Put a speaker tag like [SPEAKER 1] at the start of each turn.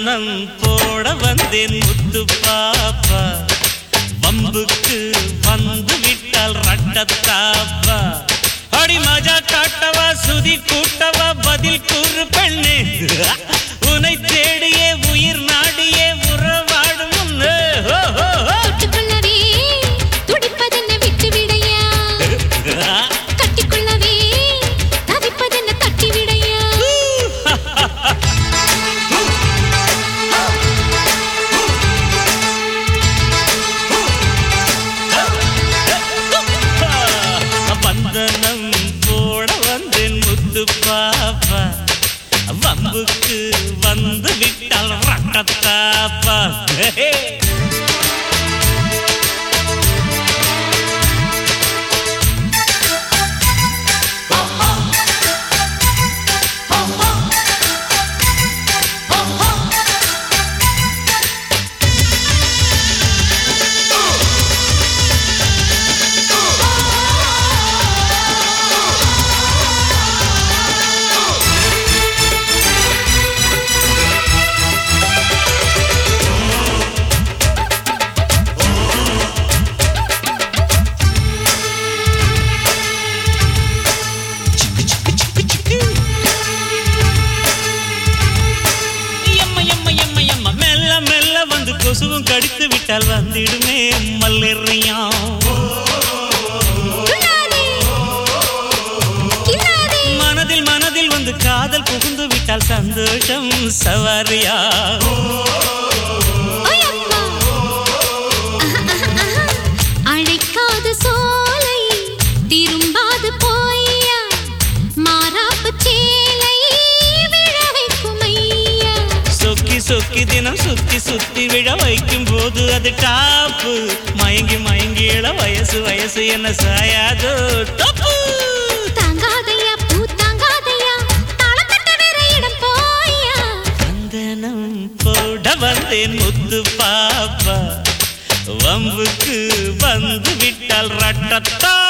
[SPEAKER 1] வந்தனம் போட வந்தேன் முத்து பாப்பா வம்புக்கு வந்து விட்டால் ரட்டத்தாப்பா அடி மஜா காட்டவா சுதி கூட்டவா பதில் கூறு பெண்ணே உன்னை தேடியே உயிர் நாடியே உறவாடும் வந்தனம் போட வந்தேன் முத்து பாப்பா வம்புக்கு வந்து விட்டால் ரட்டத்தாப்பா கொசுவும் கடித்து விட்டால் வந்திடுமே மல்லேறியா மனதில் மனதில் வந்து காதல் புகுந்து விட்டால் சந்தோஷம் சவாரியா
[SPEAKER 2] அழைக்காத சோலை திரும்பாது போய்யா மாறாப்பு சேலை
[SPEAKER 1] சொக்கி சொக்கி தினம் சுத்தி சுத்தி விழ வைக்கும் போது அது டாப்பு மயங்கி மயங்கி இள வயசு வயசு என்ன சாயாதோ தப்பு
[SPEAKER 2] தாங்காதையா பூ தாங்காதையா தாளத்தட்ட வேற இடம் போய்யா
[SPEAKER 1] வந்தனம் போட வந்தேன் முத்து பாப்பா வம்புக்கு வந்து விட்டால் ரட்டத்தா